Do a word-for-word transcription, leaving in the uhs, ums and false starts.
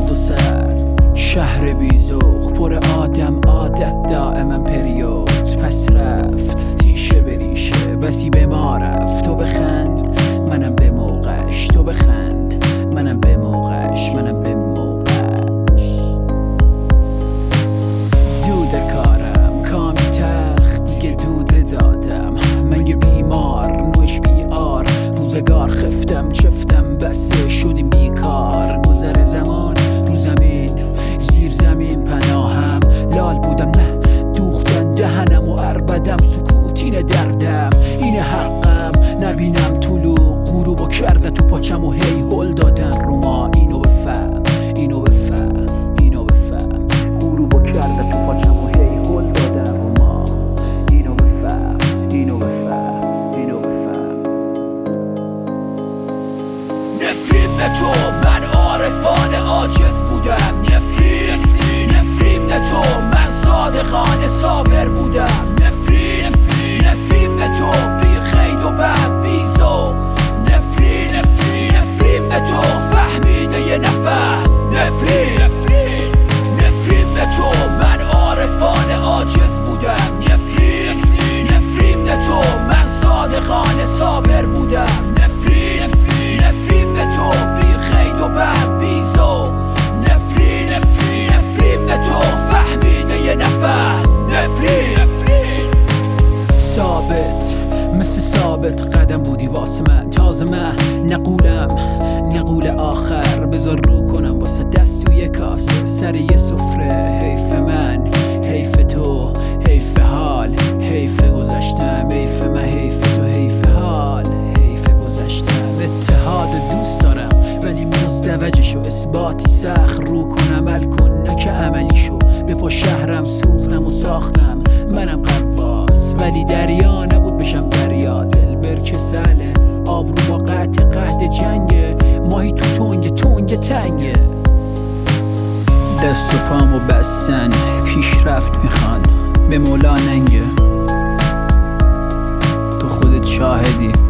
سرد و سرد، شهر بیزوق پر آدم، عادت دائما پریود. پس رفت تیشه بریشه، بسی به ما رفت. تو بخند منم به موقعش، تو بخند منم به موقعش، منم به موقعش. دود کارم کامی تخت، دیگه دود دادم. من یه بیمار نوش بیار، روزگار خفتم چفتم بسه شدیم بیکار. گذر زمان رو زمین زیر زمین پناهم، لال بودم نه دوختن دهنم و عربدم. سکوت اینه دردم، اینه حقم، نبینم طلوع غروبو کرده تو پاچم و هی هل دادن رو ما. اینو بفهم اینو بفهم اینو بفهم، غروبو کرده تو پاچم و هی هل دادن رو ما. اینو بفهم اینو بفهم اینو بفهم. نفرین به تو من عارفانه عاجز بودم. نفرین نفرین به تو من صادقانه صابر بودم. نفرین نفرین به تو بی خید و بم بی ذوق. نفرین نفرین به تو فهمیده یه نفهم. نفرین نفرین به تو من عارفانه عاجز بودم. نفرین نفرین به تو من صادقانه صابر بودم. نفرین نفرین به تو بی خید و بم بی ذوق. نفرین نفرین به تو فهمیده یه نفهم. نفرین ثابت مثل ثابت قدم بودی واسه من. تازه من نقولم نقول آخر، بذار رو کنم واسه دست توی کاسه سر یه سفره. حیف من حیف تو حیف حال، حیف گذشتم حیف من حیف تو حیف حال، حیف گذشتم. اتحاد دوست دارم ولی مزدوجش و اثباتی سخت. رو کن عمل کن نه که عملی شو، به پا شهرم سوختم و ساختم. منم قواس ولی دریا نبود بشم دریا. دل برکه سله آبرو با قطع قطع جنگه، ماهی تو تنگ تنگ تنگه. دست و پامو بستن پیشرفت میخوان، به مولا ننگه. تو خودت شاهدی